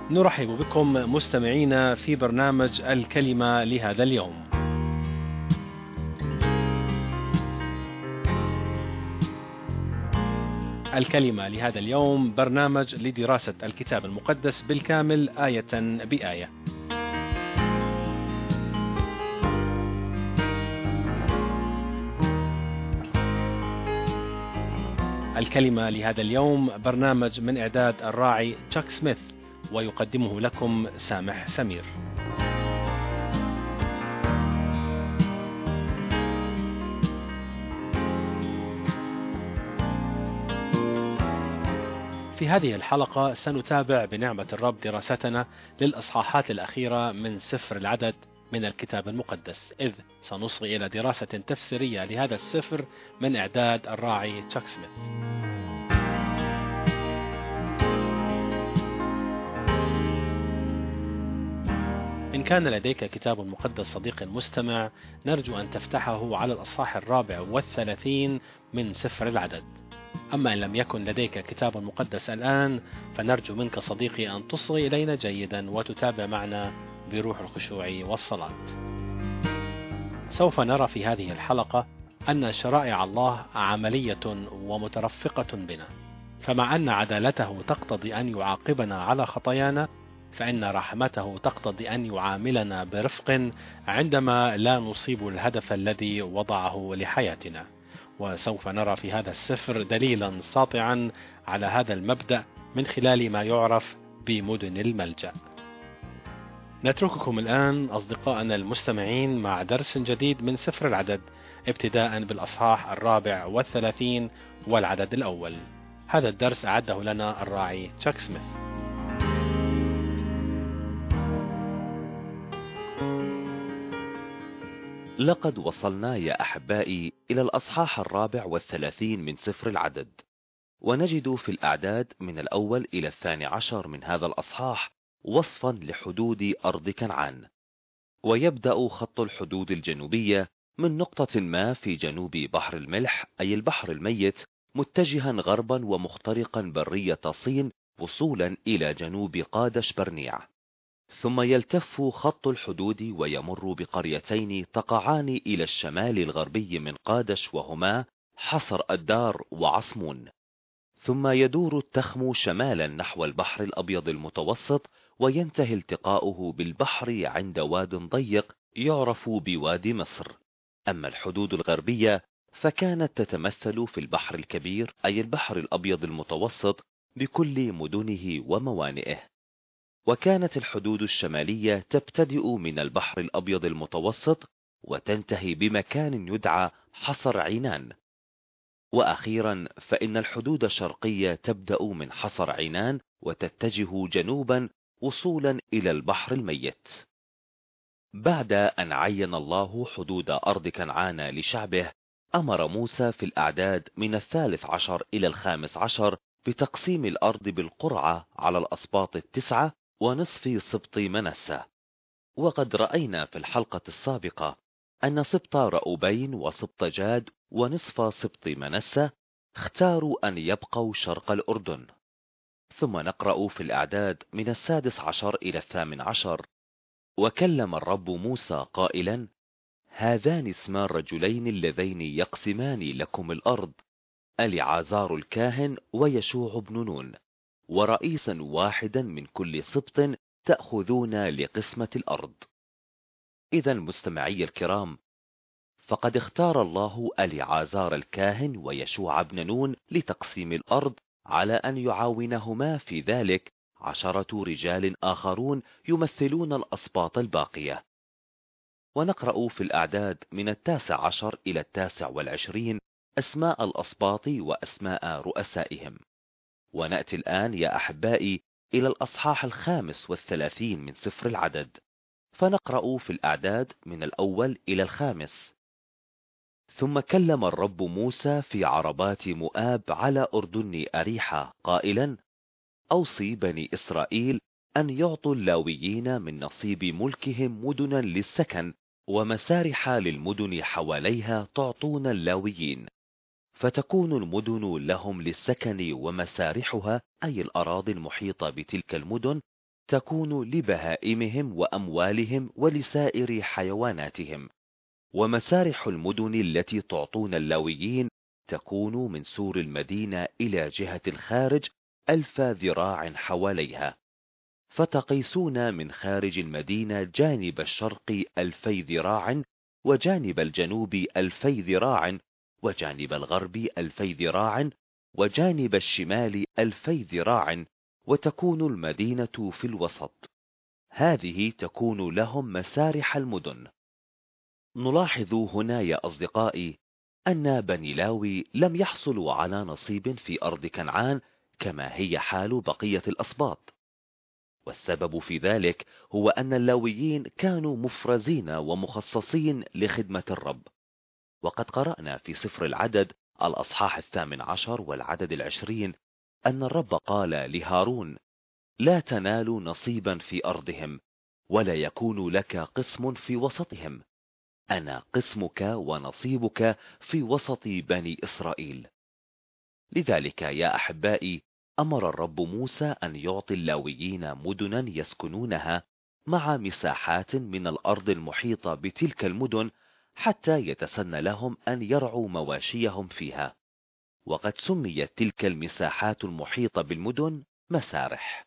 نرحب بكم مستمعينا في برنامج الكلمة لهذا اليوم. الكلمة لهذا اليوم برنامج لدراسة الكتاب المقدس بالكامل آية بآية. الكلمة لهذا اليوم برنامج من إعداد الراعي تشاك سميث، ويقدمه لكم سامح سمير. في هذه الحلقة سنتابع بنعمة الرب دراستنا للأصحاحات الأخيرة من سفر العدد من الكتاب المقدس، إذ سنصغي إلى دراسة تفسيرية لهذا السفر من إعداد الراعي تشاك سميث. إن كان لديك كتاب مقدس صديقي المستمع، نرجو أن تفتحه على الأصحاح 34 من سفر العدد. أما إن لم يكن لديك كتاب مقدس الآن، فنرجو منك صديقي أن تصغي إلينا جيدا وتتابع معنا بروح الخشوع والصلاة. سوف نرى في هذه الحلقة أن شرائع الله عملية ومترفقة بنا، فمع أن عدالته تقتضي أن يعاقبنا على خطايانا، فإن رحمته تقتضي أن يعاملنا برفق عندما لا نصيب الهدف الذي وضعه لحياتنا. وسوف نرى في هذا السفر دليلا ساطعا على هذا المبدأ من خلال ما يعرف بمدن الملجأ. نترككم الآن أصدقائنا المستمعين مع درس جديد من سفر العدد، ابتداء بالأصحاح 34 والعدد الأول. هذا الدرس أعده لنا الراعي تشاك سميث. لقد وصلنا يا أحبائي إلى الأصحاح 34 من سفر العدد، ونجد في الأعداد من الأول إلى 12 من هذا الأصحاح وصفا لحدود أرض كنعان. ويبدأ خط الحدود الجنوبية من نقطة ما في جنوب بحر الملح أي البحر الميت، متجها غربا ومخترقا برية صين وصولا إلى جنوب قادش برنيع. ثم يلتف خط الحدود ويمر بقريتين تقعان إلى الشمال الغربي من قادش، وهما حصر الدار وعصمون. ثم يدور التخم شمالا نحو البحر الأبيض المتوسط، وينتهي التقاؤه بالبحر عند واد ضيق يعرف بوادي مصر. أما الحدود الغربية فكانت تتمثل في البحر الكبير أي البحر الأبيض المتوسط بكل مدنه وموانئه. وكانت الحدود الشمالية تبتدئ من البحر الأبيض المتوسط وتنتهي بمكان يدعى حصر عينان. وأخيرا فإن الحدود الشرقية تبدأ من حصر عينان وتتجه جنوبا وصولا إلى البحر الميت. بعد أن عين الله حدود أرض كنعان لشعبه، أمر موسى في الأعداد من 13 إلى 15 بتقسيم الأرض بالقرعة على الأسباط 9 ونصف سبط منسى. وقد رأينا في الحلقة السابقة أن سبط رأوبين وسبط جاد ونصف سبط منسى اختاروا أن يبقوا شرق الأردن. ثم نقرأ في الأعداد من 16 إلى 18: وكلم الرب موسى قائلا: هذان اسما الرجلين اللذين يقسمان لكم الأرض، اليعازار الكاهن ويشوع بن نون، ورئيسا واحدا من كل سبط تأخذون لقسمة الأرض. إذا مستمعي الكرام، فقد اختار الله اليعازار الكاهن ويشوع بن نون لتقسيم الأرض، على أن يعاونهما في ذلك 10 رجال آخرون يمثلون الأسباط الباقية. ونقرأ في الأعداد من 19 إلى 29 أسماء الأسباط وأسماء رؤسائهم. ونأتي الآن يا أحبائي إلى الأصحاح 35 من سفر العدد، فنقرأ في الأعداد من الأول إلى 5: ثم كلم الرب موسى في عربات مؤاب على أردن أريحة قائلا: أوصي بني إسرائيل أن يعطوا اللاويين من نصيب ملكهم مدنا للسكن ومسارح للمدن حواليها تعطون اللاويين، فتكون المدن لهم للسكن ومسارحها أي الأراضي المحيطة بتلك المدن تكون لبهائمهم وأموالهم ولسائر حيواناتهم. ومسارح المدن التي تعطون اللاويين تكون من سور المدينة إلى جهة الخارج 1000 ذراع حواليها، فتقيسون من خارج المدينة جانب الشرق 2000 ذراع، وجانب الجنوب 2000 ذراع، وجانب الغرب 2000 ذراع، وجانب الشمال 2000 ذراع، وتكون المدينة في الوسط. هذه تكون لهم مسارح المدن. نلاحظ هنا يا أصدقائي أن بني لاوي لم يحصلوا على نصيب في أرض كنعان كما هي حال بقية الأسباط، والسبب في ذلك هو أن اللاويين كانوا مفرزين ومخصصين لخدمة الرب. وقد قرأنا في سفر العدد الأصحاح 18 والعدد 20 أن الرب قال لهارون: لا تنال نصيبا في أرضهم، ولا يكون لك قسم في وسطهم، أنا قسمك ونصيبك في وسط بني إسرائيل. لذلك يا أحبائي أمر الرب موسى أن يعطي اللاويين مدنا يسكنونها مع مساحات من الأرض المحيطة بتلك المدن، حتى يتسنى لهم أن يرعوا مواشيهم فيها. وقد سميت تلك المساحات المحيطة بالمدن مسارح.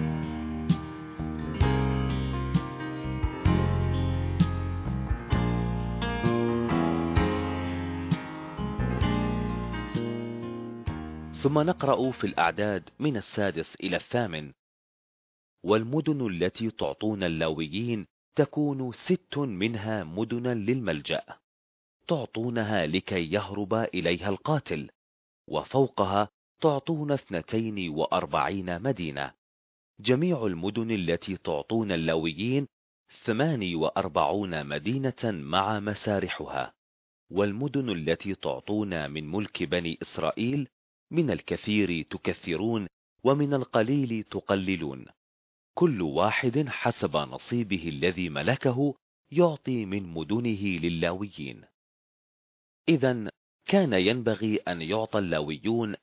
ثم نقرأ في الأعداد من 6 إلى 8: والمدن التي تعطون اللاويين تكون 6 منها مدنا للملجأ، تعطونها لكي يهرب إليها القاتل، وفوقها تعطون 42 مدينة. جميع المدن التي تعطون اللاويين 48 مدينة مع مسارحها. والمدن التي تعطون من ملك بني إسرائيل من الكثير تكثرون، ومن القليل تقللون، كل واحد حسب نصيبه الذي ملكه يعطي من مدنه للاويين. إذن كان ينبغي أن يعطى اللاويون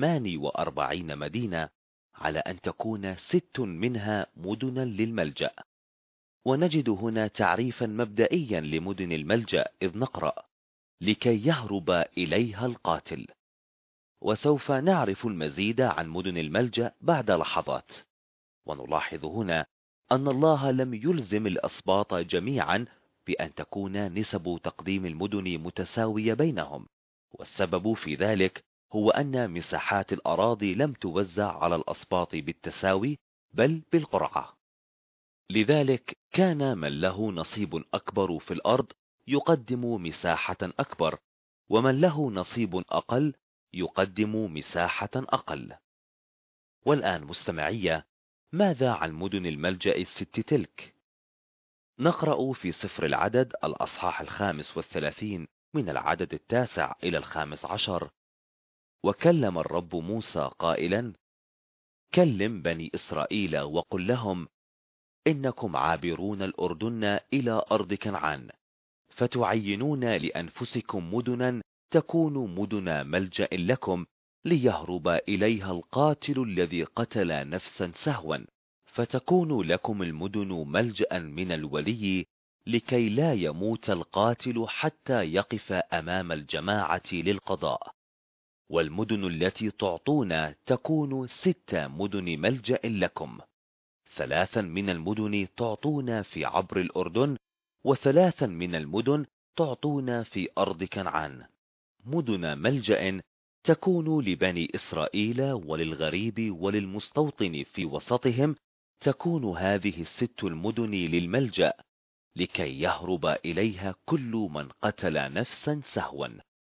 48 مدينة، على أن تكون 6 منها مدنا للملجأ. ونجد هنا تعريفا مبدئيا لمدن الملجأ، إذ نقرأ: لكي يهرب إليها القاتل. وسوف نعرف المزيد عن مدن الملجأ بعد لحظات. ونلاحظ هنا أن الله لم يلزم الأسباط جميعا بأن تكون نسب تقديم المدن متساوية بينهم، والسبب في ذلك هو أن مساحات الأراضي لم توزع على الأسباط بالتساوي، بل بالقرعة. لذلك كان من له نصيب أكبر في الأرض يقدم مساحة أكبر، ومن له نصيب أقل يقدم مساحة أقل. والآن مستمعية، ماذا عن مدن الملجأ 6 تلك؟ نقرأ في سفر العدد الأصحاح 35 من العدد 9 إلى 15: وكلم الرب موسى قائلا: كلم بني إسرائيل وقل لهم: إنكم عابرون الأردن إلى أرض كنعان، فتعينون لأنفسكم مدنا تكون مدن ملجأ لكم، ليهرب إليها القاتل الذي قتل نفسا سهوا، فتكون لكم المدن ملجأ من الولي، لكي لا يموت القاتل حتى يقف أمام الجماعة للقضاء. والمدن التي تعطون تكون 6 مدن ملجأ لكم، 3 من المدن تعطون في عبر الأردن، و3 من المدن تعطون في أرض كنعان، مدن ملجأ تكون لبني إسرائيل وللغريب وللمستوطن في وسطهم. تكون هذه 6 المدن للملجأ، لكي يهرب إليها كل من قتل نفسا سهوا.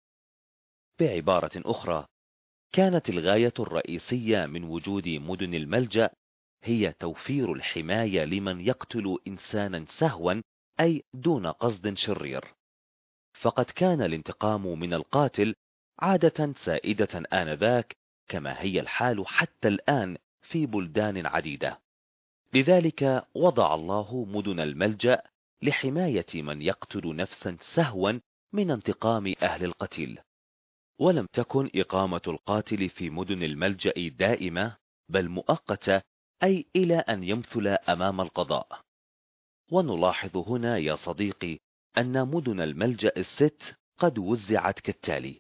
بعبارة أخرى، كانت الغاية الرئيسية من وجود مدن الملجأ هي توفير الحماية لمن يقتل إنسانا سهوا، أي دون قصد شرير. فقد كان الانتقام من القاتل عادة سائدة آنذاك، كما هي الحال حتى الآن في بلدان عديدة. لذلك وضع الله مدن الملجأ لحماية من يقتل نفسا سهوا من انتقام أهل القتيل. ولم تكن إقامة القاتل في مدن الملجأ دائمة، بل مؤقتة، أي إلى أن يمثل أمام القضاء. ونلاحظ هنا يا صديقي أن مدن الملجأ الست قد وزعت كالتالي: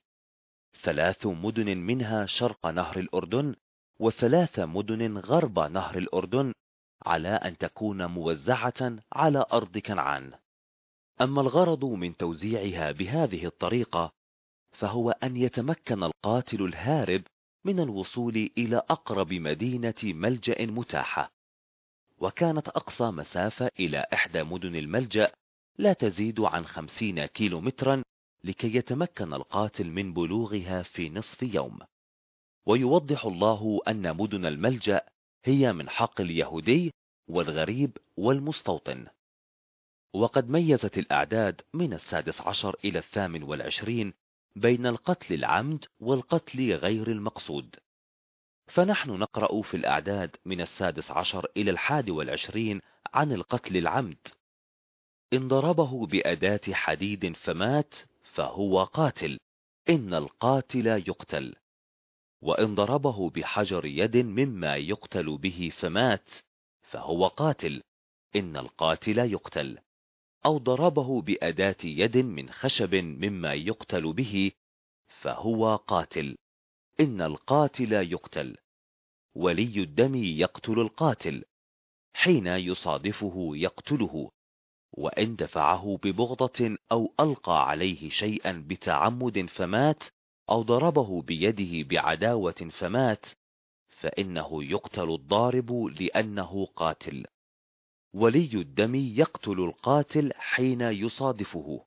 3 مدن منها شرق نهر الأردن، و3 مدن غرب نهر الأردن، على أن تكون موزعة على أرض كنعان. أما الغرض من توزيعها بهذه الطريقة فهو أن يتمكن القاتل الهارب من الوصول إلى أقرب مدينة ملجأ متاحة، وكانت أقصى مسافة إلى إحدى مدن الملجأ لا تزيد عن 50 كيلومترا، لكي يتمكن القاتل من بلوغها في نصف يوم. ويوضح الله أن مدن الملجأ هي من حق اليهودي والغريب والمستوطن. وقد ميزت الأعداد من 16 إلى 28 بين القتل العمد والقتل غير المقصود. فنحن نقرأ في الأعداد من 16 إلى 21 عن القتل العمد: إن ضربه بأداة حديد فمات فهو قاتل، إن القاتل يقتل. وإن ضربه بحجر يد مما يقتل به فمات فهو قاتل، إن القاتل يقتل. أو ضربه بأداة يد من خشب مما يقتل به فهو قاتل، إن القاتل يقتل. ولي الدم يقتل القاتل، حين يصادفه يقتله، وإن دفعه ببغضة أو ألقى عليه شيئا بتعمد فمات، أو ضربه بيده بعداوة فمات، فإنه يقتل الضارب لأنه قاتل. ولي الدم يقتل القاتل حين يصادفه.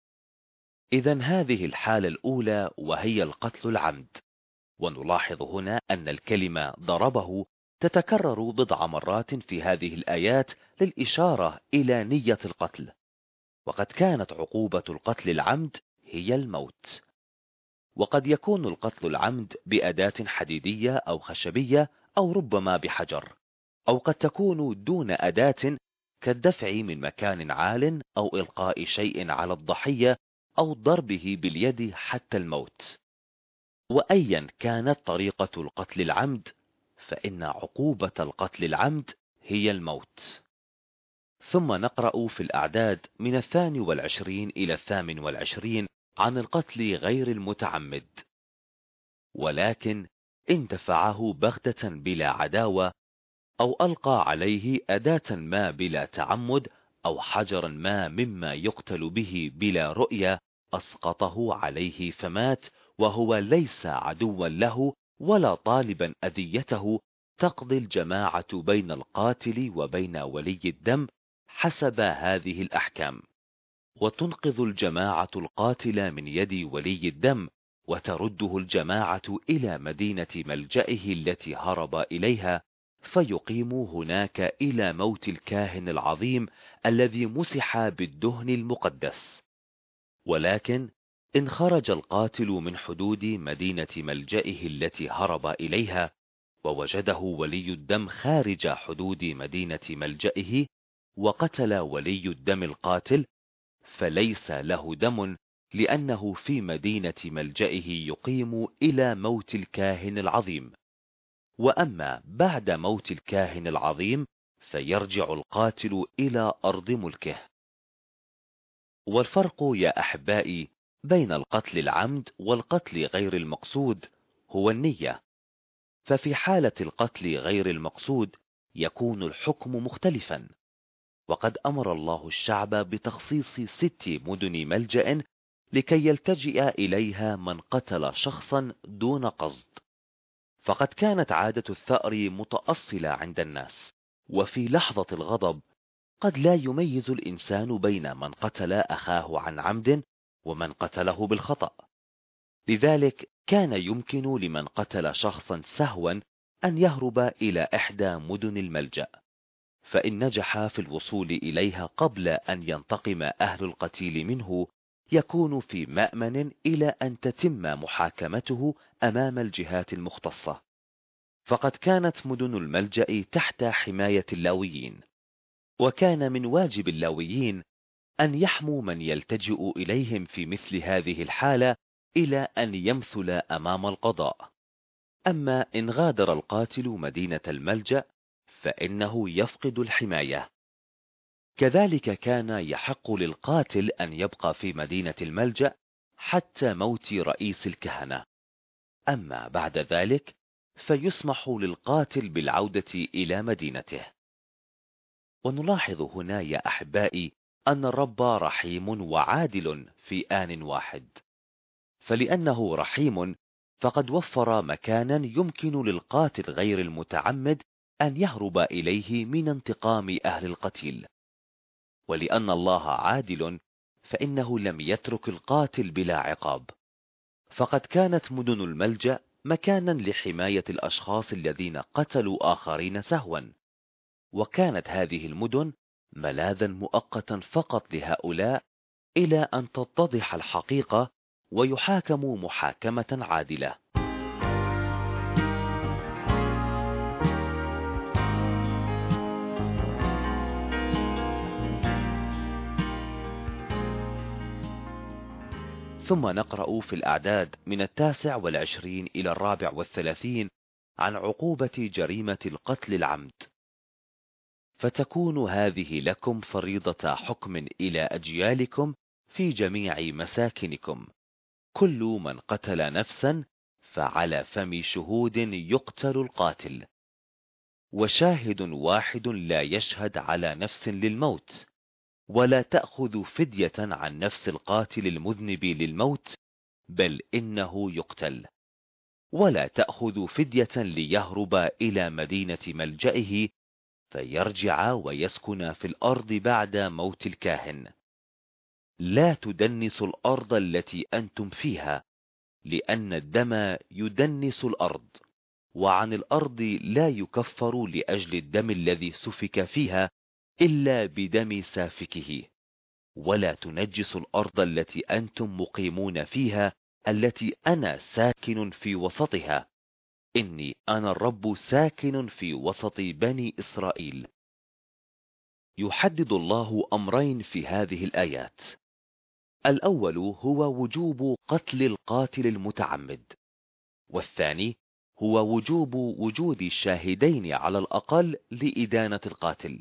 إذن هذه الحالة الأولى وهي القتل العمد. ونلاحظ هنا أن الكلمة ضربه تتكرر بضع مرات في هذه الآيات للإشارة إلى نية القتل. وقد كانت عقوبة القتل العمد هي الموت. وقد يكون القتل العمد بأداة حديدية أو خشبية أو ربما بحجر، أو قد تكون دون أداة كالدفع من مكان عال أو إلقاء شيء على الضحية أو ضربه باليد حتى الموت. وأيا كانت طريقة القتل العمد فإن عقوبة القتل العمد هي الموت. ثم نقرأ في الأعداد من 22 إلى 28 عن القتل غير المتعمد: ولكن إن دفعه بغتة بلا عداوة، أو ألقى عليه أداة ما بلا تعمد، أو حجرا ما مما يقتل به بلا رؤية، أسقطه عليه فمات، وهو ليس عدوا له ولا طالبا أذيته، تقضي الجماعة بين القاتل وبين ولي الدم حسب هذه الأحكام، وتنقذ الجماعة القاتل من يد ولي الدم، وترده الجماعة إلى مدينة ملجئه التي هرب إليها، فيقيم هناك إلى موت الكاهن العظيم الذي مسح بالدهن المقدس. ولكن إن خرج القاتل من حدود مدينة ملجئه التي هرب إليها، ووجده ولي الدم خارج حدود مدينة ملجئه، وقتل ولي الدم القاتل، فليس له دم، لأنه في مدينة ملجئه يقيم إلى موت الكاهن العظيم. وأما بعد موت الكاهن العظيم فيرجع القاتل إلى أرض ملكه. والفرق يا أحبائي بين القتل العمد والقتل غير المقصود هو النية. ففي حالة القتل غير المقصود يكون الحكم مختلفا. وقد أمر الله الشعب بتخصيص 6 مدن ملجأ لكي يلتجئ إليها من قتل شخصا دون قصد. فقد كانت عادة الثأر متأصلة عند الناس، وفي لحظة الغضب قد لا يميز الإنسان بين من قتل أخاه عن عمد ومن قتله بالخطأ. لذلك كان يمكن لمن قتل شخصا سهوا أن يهرب إلى إحدى مدن الملجأ، فإن نجح في الوصول إليها قبل أن ينتقم أهل القتيل منه يكون في مأمن إلى أن تتم محاكمته أمام الجهات المختصة. فقد كانت مدن الملجأ تحت حماية اللاويين، وكان من واجب اللاويين أن يحموا من يلتجئ إليهم في مثل هذه الحالة إلى أن يمثل أمام القضاء. أما إن غادر القاتل مدينة الملجأ فإنه يفقد الحماية. كذلك كان يحق للقاتل أن يبقى في مدينة الملجأ حتى موت رئيس الكهنة، أما بعد ذلك فيسمح للقاتل بالعودة إلى مدينته. ونلاحظ هنا يا أحبائي أن الرب رحيم وعادل في آن واحد، فلأنه رحيم فقد وفر مكانا يمكن للقاتل غير المتعمد أن يهرب إليه من انتقام أهل القتيل، ولأن الله عادل فإنه لم يترك القاتل بلا عقاب، فقد كانت مدن الملجأ مكانا لحماية الأشخاص الذين قتلوا آخرين سهوا، وكانت هذه المدن ملاذا مؤقتا فقط لهؤلاء إلى أن تتضح الحقيقة ويحاكموا محاكمة عادلة. ثم نقرأ في الأعداد من 29 إلى 34 عن عقوبة جريمة القتل العمد. فتكون هذه لكم فريضة حكم إلى أجيالكم في جميع مساكنكم: كل من قتل نفسا فعلى فم شهود يقتل القاتل، وشاهد واحد لا يشهد على نفس للموت، ولا تأخذ فدية عن نفس القاتل المذنب للموت، بل إنه يقتل، ولا تأخذ فدية ليهرب إلى مدينة ملجئه فيرجع ويسكن في الأرض بعد موت الكاهن. لا تدنسوا الأرض التي أنتم فيها، لأن الدم يدنس الأرض، وعن الأرض لا يكفر لأجل الدم الذي سفك فيها إلا بدم سافكه. ولا تنجسوا الأرض التي أنتم مقيمون فيها، التي أنا ساكن في وسطها، إني أنا الرب ساكن في وسط بني إسرائيل. يحدد الله أمرين في هذه الآيات: الأول هو وجوب قتل القاتل المتعمد، والثاني هو وجوب وجود الشاهدين على الأقل لإدانة القاتل.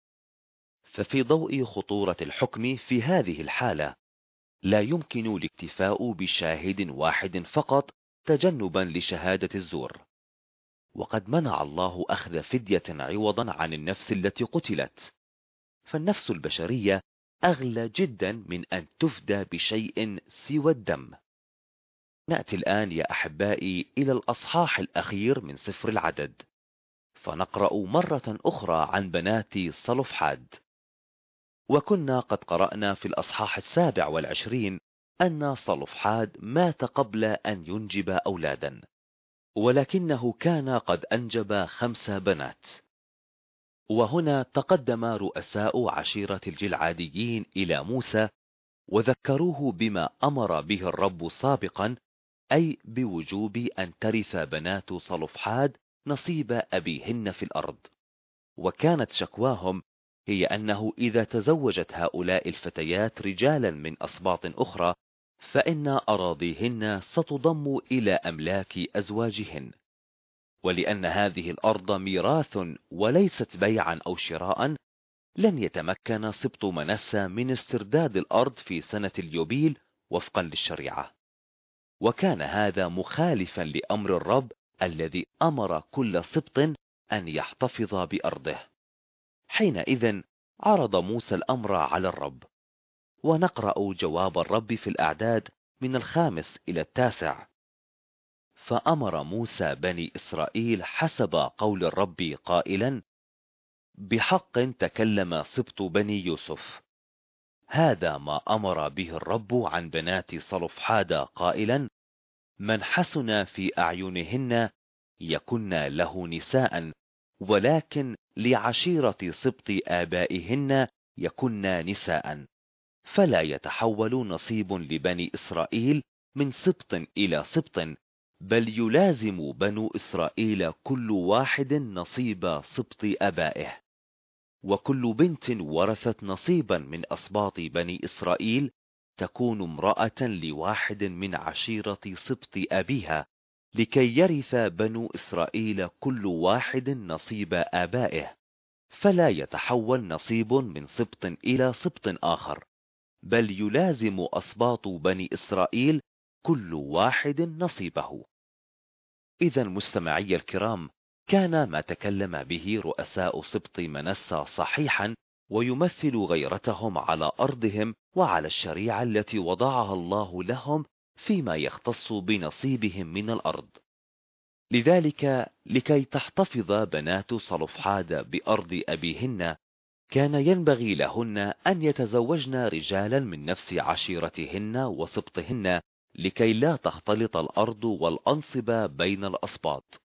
ففي ضوء خطورة الحكم في هذه الحالة لا يمكن الاكتفاء بشاهد واحد فقط تجنبا لشهادة الزور، وقد منع الله أخذ فدية عوضا عن النفس التي قتلت، فالنفس البشرية أغلى جدا من أن تفدى بشيء سوى الدم. نأتي الآن يا أحبائي إلى الأصحاح الأخير من سفر العدد، فنقرأ مرة أخرى عن بنات صلفحاد. وكنا قد قرأنا في الأصحاح 27 أن صلفحاد مات قبل أن ينجب أولادا، ولكنه كان قد أنجب 5 بنات. وهنا تقدم رؤساء عشيرة الجلعاديين إلى موسى وذكروه بما أمر به الرب سابقا، أي بوجوب أن ترث بنات صلفحاد نصيب أبيهن في الأرض. وكانت شكواهم هي أنه إذا تزوجت هؤلاء الفتيات رجالا من أصباط أخرى فإن أراضيهن ستضم إلى أملاك أزواجهن، ولأن هذه الأرض ميراث وليست بيعا أو شراء، لن يتمكن سبط منسى من استرداد الأرض في سنة اليوبيل وفقا للشريعة. وكان هذا مخالفا لأمر الرب الذي أمر كل سبط أن يحتفظ بأرضه. حينئذ عرض موسى الأمر على الرب، ونقرأ جواب الرب في الأعداد من 5 إلى 9. فأمر موسى بني إسرائيل حسب قول الرب قائلا: بحق تكلم سبط بني يوسف. هذا ما أمر به الرب عن بنات صلفحاد قائلا: من حسن في أعينهن يكن له نساء، ولكن لعشيرة سبط آبائهن يكن نساء، فلا يتحول نصيب لبني إسرائيل من سبط إلى سبط، بل يلازم بنو إسرائيل كل واحد نصيب سبط آبائه. وكل بنت ورثت نصيبا من أسباط بني إسرائيل تكون امرأة لواحد من عشيرة سبط أبيها، لكي يرث بنو إسرائيل كل واحد نصيب آبائه، فلا يتحول نصيب من سبط إلى سبط آخر، بل يلازم أسباط بني إسرائيل كل واحد نصيبه. إذا مستمعي الكرام، كان ما تكلم به رؤساء سبط منسى صحيحا، ويمثل غيرتهم على أرضهم وعلى الشريعة التي وضعها الله لهم فيما يختص بنصيبهم من الأرض. لذلك لكي تحتفظ بنات صلفحاد بأرض أبيهن، كان ينبغي لهن أن يتزوجن رجالا من نفس عشيرتهن وسبطهن، لكي لا تختلط الأرض والأنصبة بين الأسباط.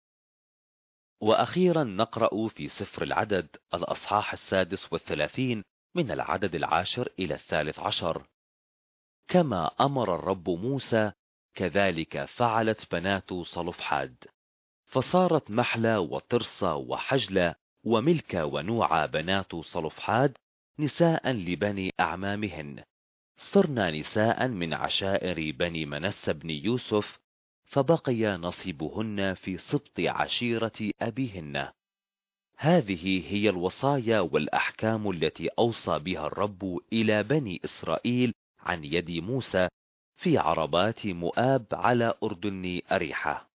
وأخيرا نقرأ في سفر العدد الأصحاح 36 من العدد 10 إلى 13: كما أمر الرب موسى كذلك فعلت بنات صلفحاد، فصارت محلى وترصى وحجلى وملكة ونوعى بنات صلفحاد نساء لبني أعمامهن، صرنا نساء من عشائر بني منسى بن يوسف، فبقي نصيبهن في سبط عشيرة أبيهن. هذه هي الوصايا والأحكام التي أوصى بها الرب إلى بني إسرائيل عن يد موسى في عربات مؤاب على أردن أريحة.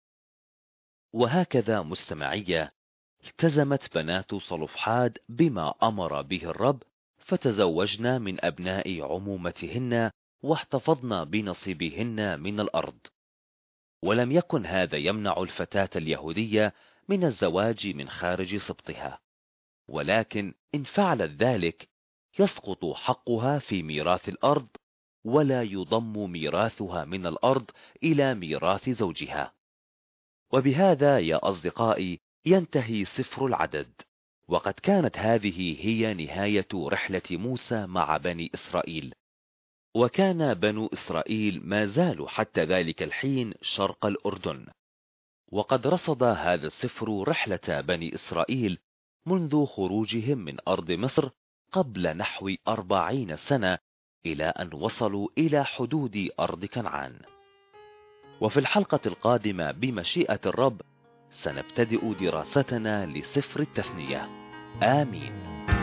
وهكذا مستمعية التزمت بنات صلفحاد بما أمر به الرب، فتزوجنا من أبناء عمومتهن واحتفظنا بنصيبهن من الأرض. ولم يكن هذا يمنع الفتاة اليهودية من الزواج من خارج سبطها، ولكن إن فعلت ذلك يسقط حقها في ميراث الأرض، ولا يضم ميراثها من الأرض إلى ميراث زوجها. وبهذا يا أصدقائي ينتهي سفر العدد، وقد كانت هذه هي نهاية رحلة موسى مع بني إسرائيل. وكان بنو إسرائيل ما زالوا حتى ذلك الحين شرق الأردن، وقد رصد هذا السفر رحلة بني إسرائيل منذ خروجهم من أرض مصر قبل نحو 40 سنة إلى أن وصلوا إلى حدود أرض كنعان. وفي الحلقة القادمة بمشيئة الرب سنبتدئ دراستنا لسفر التثنية. آمين.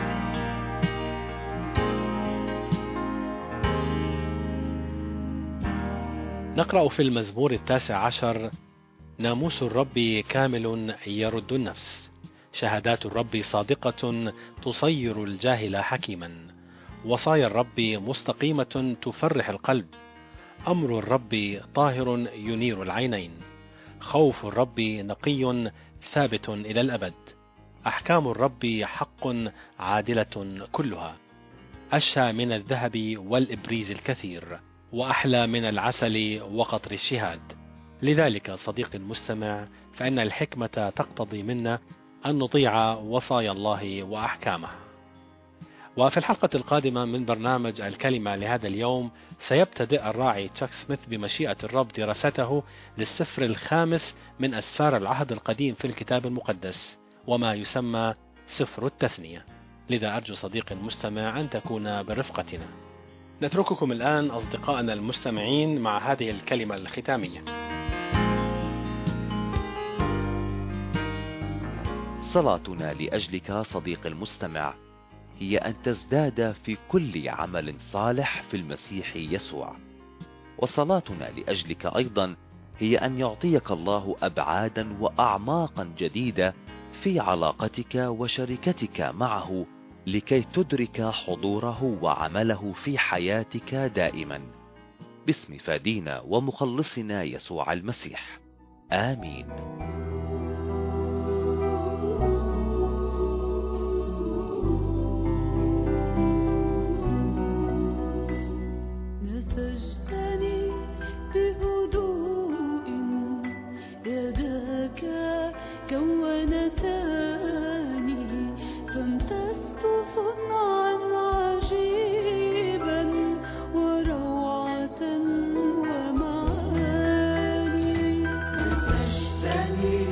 نقرأ في المزمور 19: ناموس الرب كامل يرد النفس، شهادات الرب صادقة تصير الجاهل حكيما، وصايا الرب مستقيمة تفرح القلب، أمر الرب طاهر ينير العينين، خوف الرب نقي ثابت إلى الأبد، أحكام الرب حق عادلة كلها، أشهى من الذهب والإبريز الكثير، وأحلى من العسل وقطر الشهاد. لذلك صديقي المستمع، فإن الحكمة تقتضي منا أن نطيع وصايا الله وأحكامه. وفي الحلقة القادمة من برنامج الكلمة لهذا اليوم سيبتدئ الراعي تشاك سميث بمشيئة الرب دراسته للسفر الخامس من أسفار العهد القديم في الكتاب المقدس، وما يسمى سفر التثنية. لذا أرجو صديقي المستمع أن تكون برفقتنا. نترككم الآن أصدقائنا المستمعين مع هذه الكلمة الختامية. صلاتنا لأجلك صديق المستمع هي أن تزداد في كل عمل صالح في المسيح يسوع، وصلاتنا لأجلك أيضا هي أن يعطيك الله أبعادا وأعماقا جديدة في علاقتك وشركتك معه، لكي تدرك حضوره وعمله في حياتك دائما، باسم فادينا ومخلصنا يسوع المسيح. آمين. وروعة ومعاني. نسجتني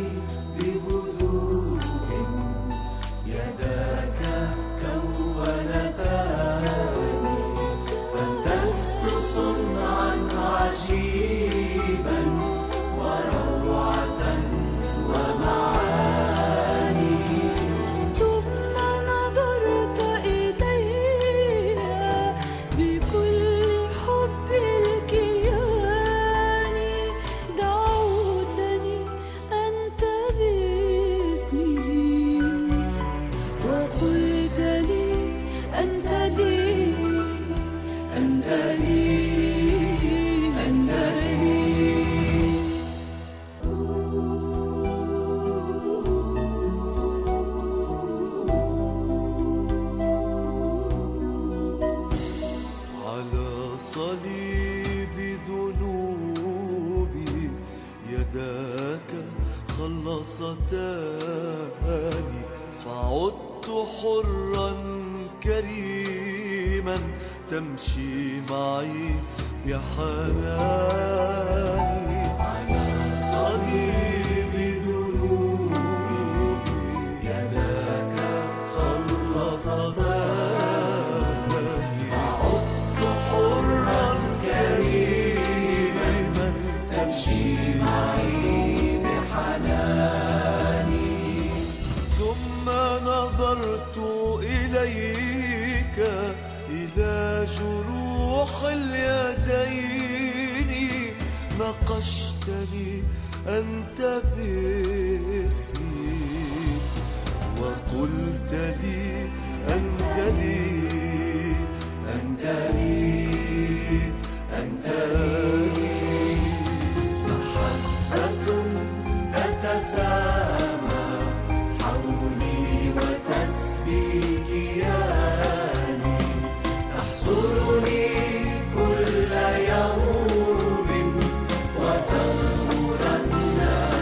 خلصتاني فعدت حرا كريما تمشي معي بحناني على صليب ذنوبي يداك خلصتاني فعدت حرا كريما تمشي معي ثم نظرت إليك إلى جروح اليدين نقشتني أنت باسمي وقلت لي أنت لي أنت لي أنت لي محبة تتسامى حولي وتسبي كياني تحصرني كل يوم وتغمرن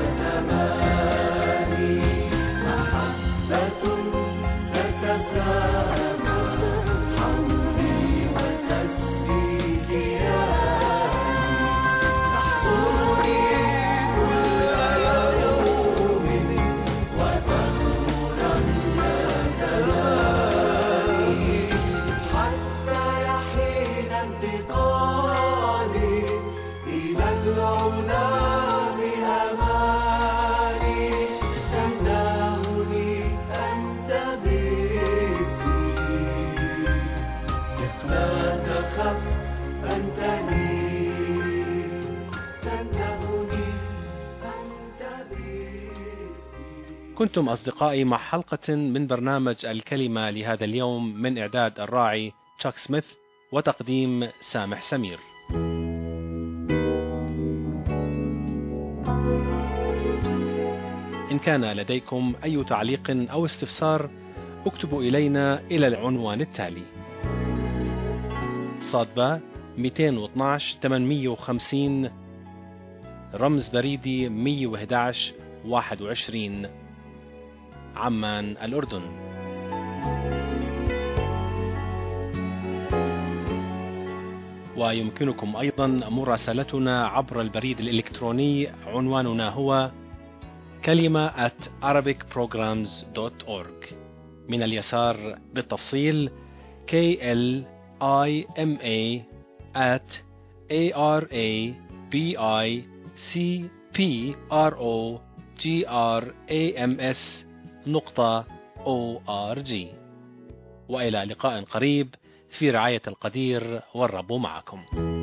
زماني محبة تتسامى حولي وتسبي كياني تحصرني كنتم أصدقائي مع حلقة من برنامج الكلمة لهذا اليوم من إعداد الراعي تشاك سميث وتقديم سامح سمير. إن كان لديكم أي تعليق أو استفسار اكتبوا إلينا إلى العنوان التالي: صادبة 212 850 رمز بريدي 111 21 عمان الأردن. ويمكنكم أيضا مراسلتنا عبر البريد الإلكتروني، عنواننا هو كلمة @arabicprograms.org. من اليسار بالتفصيل KLIMA@arabicprograms.org. وإلى لقاء قريب في رعاية القدير، والرب معكم.